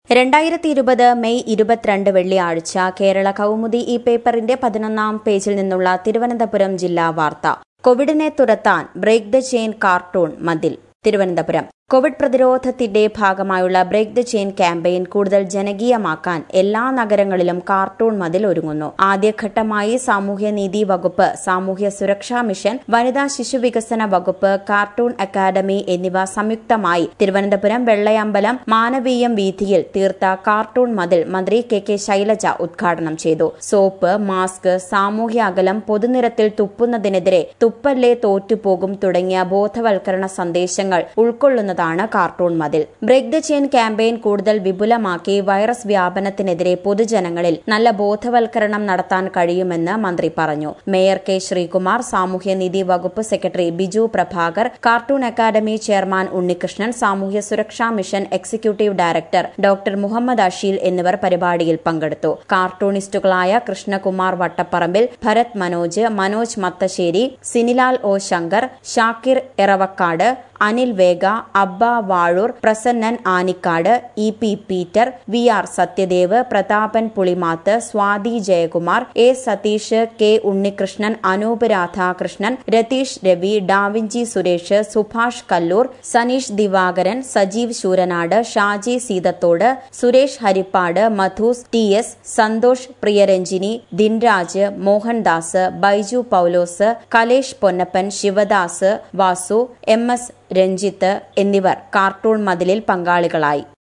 2020 May 22 വെള്ളിയാഴ്ച കേരള കൗമുദി ഈ പേപ്പറിന്റെ 11-ാം പേജിൽ നിന്നുള്ള തിരുവനന്തപുരം ജില്ലാ വാർത്ത. കോവിഡിനെ തുരത്താൻ ബ്രേക്ക് ദ ചെയിൻ കാർട്ടൂൺ മതിൽ. തിരുവനന്തപുരം. കോവിഡ് പ്രതിരോധത്തിന്റെ ഭാഗമായുള്ള ബ്രേക്ക് ദ ചെയിൻ ക്യാമ്പയിൻ കൂടുതൽ ജനകീയമാക്കാൻ എല്ലാ നഗരങ്ങളിലും കാർട്ടൂൺ മതിൽ ഒരുങ്ങുന്നു. ആദ്യഘട്ടമായി സാമൂഹ്യനീതി വകുപ്പ്, സാമൂഹ്യ സുരക്ഷാ മിഷൻ, വനിതാ ശിശുവികസന വകുപ്പ്, കാർട്ടൂൺ അക്കാദമി എന്നിവ സംയുക്തമായി തിരുവനന്തപുരം വെള്ളയമ്പലം മാനവീയം വീഥിയിൽ തീർത്ത കാർട്ടൂൺ മതിൽ മന്ത്രി കെ ശൈലജ ഉദ്ഘാടനം ചെയ്തു. സോപ്പ്, മാസ്ക്, സാമൂഹ്യ അകലം, പൊതുനിരത്തിൽ തുപ്പുന്നതിനെതിരെ തുപ്പല്ലേ തോറ്റുപോകും തുടങ്ങിയ ബോധവൽക്കരണ സന്ദേശങ്ങൾ ഉൾക്കൊള്ളുന്ന കാർട്ടൂൺ മതിൽ. ബ്രേക്ക് ദ ചെയിൻ ക്യാമ്പയിൻ കൂടുതൽ വിപുലമാക്കി വൈറസ് വ്യാപനത്തിനെതിരെ പൊതുജനങ്ങളിൽ നല്ല ബോധവൽക്കരണം നടത്താൻ കഴിയുമെന്ന് മന്ത്രി പറഞ്ഞു. മേയർ കെ ശ്രീകുമാർ, സാമൂഹ്യനീതി വകുപ്പ് secretary Biju Prabhakar, cartoon academy chairman Unnikrishnan, സാമൂഹ്യ സുരക്ഷാ mission executive director doctor Muhammad Asheel എന്നിവർ പരിപാടിയിൽ പങ്കെടുത്തു. കാർട്ടൂണിസ്റ്റുകളായ Krishnakumar Vattapparambil, Bharath Manoj, Manoj Mathasseri, Sinilal O Shankar, Shakir Eravakkad, Anil Vega, Abba Vazhoor, Prasannan Anikkad, E P Peter, V R Sathyadev, Prathapan Pulimath, Swathi Jayakumar, A Satheesh, K Unnikrishnan, Anoop Radhakrishnan, Ratheesh Ravi, Davinci Suresh, Subhash Kallur, Saneesh Divakaran, Sajeev Sooranad, Shaji Seethathodu, Suresh Harippad, Madhus T S, Santhosh Priyaranjini, Dinraj, Mohandas, Biju Paulose, Kalesh Ponnappan, Sivadas, Vasu, M S Ranjith എന്നിവർ കാർട്ടൂൺ മതിലിൽ പങ്കാളികളായി.